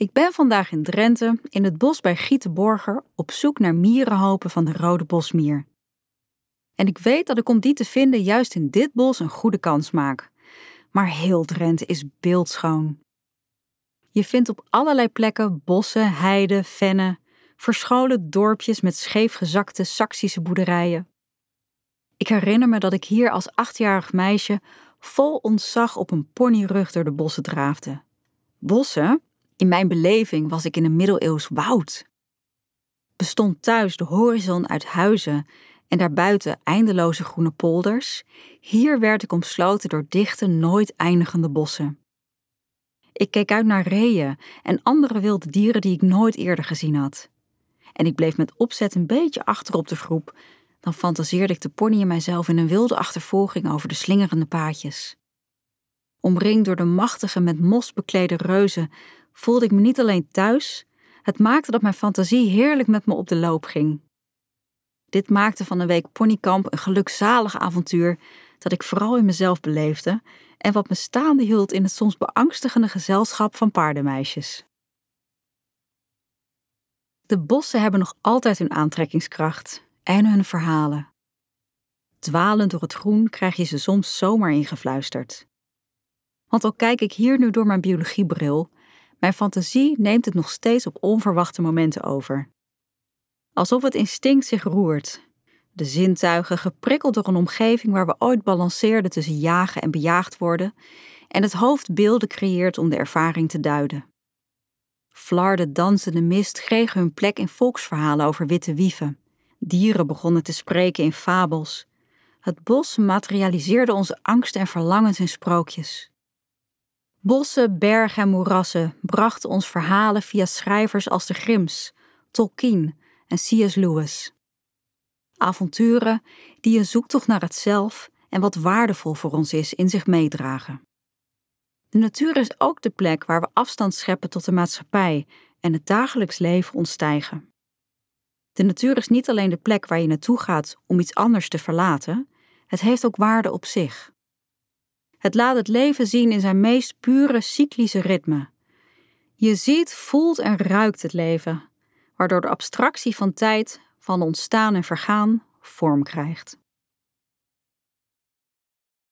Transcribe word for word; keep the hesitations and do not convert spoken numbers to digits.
Ik ben vandaag in Drenthe, in het bos bij Gietenborger, op zoek naar mierenhopen van de rode bosmier. En ik weet dat ik om die te vinden juist in dit bos een goede kans maak. Maar heel Drenthe is beeldschoon. Je vindt op allerlei plekken bossen, heiden, vennen, verscholen dorpjes met scheefgezakte Saksische boerderijen. Ik herinner me dat ik hier als achtjarig meisje vol ontzag op een ponyrug door de bossen draafde. Bossen? In mijn beleving was ik in een middeleeuws woud. Bestond thuis de horizon uit huizen en daarbuiten eindeloze groene polders, hier werd ik omsloten door dichte, nooit eindigende bossen. Ik keek uit naar reeën en andere wilde dieren die ik nooit eerder gezien had. En ik bleef met opzet een beetje achter op de groep, dan fantaseerde ik de pony en mijzelf in een wilde achtervolging over de slingerende paadjes. Omringd door de machtige met mos beklede reuzen voelde ik me niet alleen thuis, het maakte dat mijn fantasie heerlijk met me op de loop ging. Dit maakte van een week ponykamp een gelukzalig avontuur dat ik vooral in mezelf beleefde en wat me staande hield in het soms beangstigende gezelschap van paardenmeisjes. De bossen hebben nog altijd hun aantrekkingskracht en hun verhalen. Dwalend door het groen krijg je ze soms zomaar ingefluisterd. Want al kijk ik hier nu door mijn biologiebril, mijn fantasie neemt het nog steeds op onverwachte momenten over. Alsof het instinct zich roert. De zintuigen geprikkeld door een omgeving waar we ooit balanceerden tussen jagen en bejaagd worden en het hoofd beelden creëert om de ervaring te duiden. Flarde dansende mist kregen hun plek in volksverhalen over witte wieven. Dieren begonnen te spreken in fabels. Het bos materialiseerde onze angsten en verlangens in sprookjes. Bossen, bergen en moerassen brachten ons verhalen via schrijvers als de Grimms, Tolkien en C S Lewis. Avonturen die een zoektocht naar het zelf en wat waardevol voor ons is in zich meedragen. De natuur is ook de plek waar we afstand scheppen tot de maatschappij en het dagelijks leven ontstijgen. De natuur is niet alleen de plek waar je naartoe gaat om iets anders te verlaten, het heeft ook waarde op zich. Het laat het leven zien in zijn meest pure cyclische ritme. Je ziet, voelt en ruikt het leven, waardoor de abstractie van tijd, van ontstaan en vergaan, vorm krijgt.